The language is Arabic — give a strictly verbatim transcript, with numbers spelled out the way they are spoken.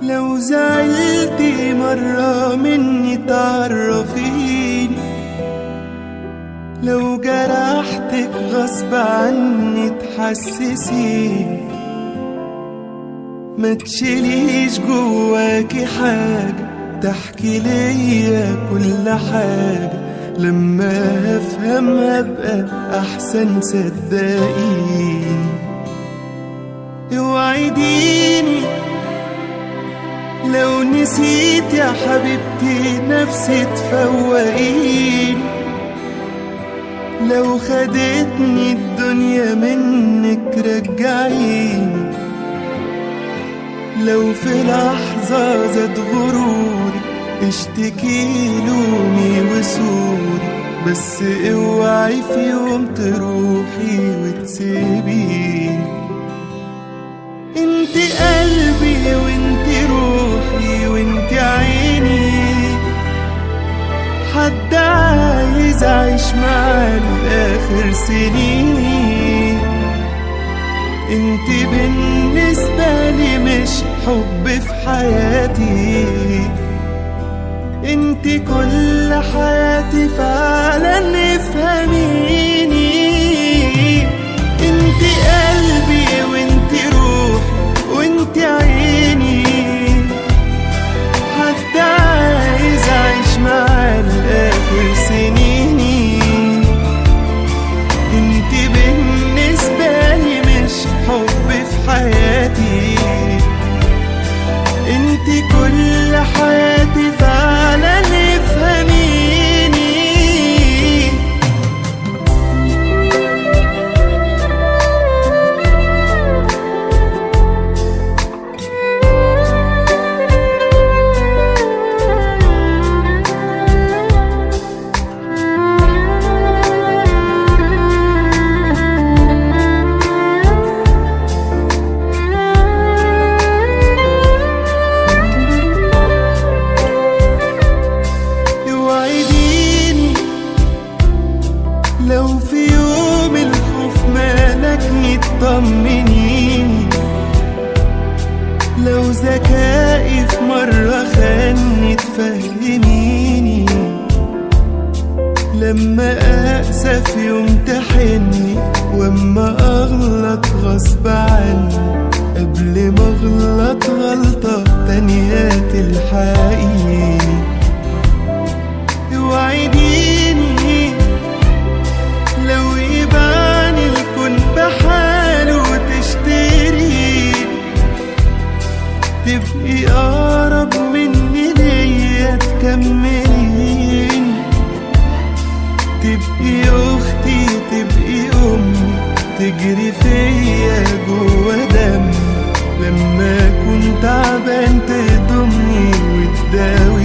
لو زعلتي مرة مني تعرفيني، لو جرحتك غصب عني تحسسيني، ما تشيليش جواكي حاجة تحكي ليا كل حاجة، لما افهم ابقى احسن صدقيني. اوعديني لو نسيت يا حبيبتي نفسي تفوقيني، لو خدتني الدنيا منك رجعيني، لو في لحظة زاد غروري اشتكي لومي وسوري، بس اوعي في يوم تروحي وتسيبيني. انت قلبي وانت روحي وانت عيني، حد عايز اعيش معاه لاخر سنيني. انت بالنسبة لي مش حب في حياتي، انت كل حياتي فعلا افهميني. انت قلبي وانت روحي وانت عيني، حتى عايز اعيش معاه لاخر سنيني. انت بالنسبة لي مش حب في حياتي، انت كل حياتي فعلا افهميني. لو في يوم الخوف مالكني تطمنيني، لو ذكائي في مرة خاني تفهميني، لما أقسى في يوم تحني، واما أغلط غصب عني قبل ما أغلط غلطة تانية تلحقيني. اوعديني لو يبان الكون بحاله وتشتري، تبقي أقرب مني ليا تكمليني، تبقي أختي تبقي أمي تجري فيا جوا دمي، لما أكون تعبان تضمني وتداوي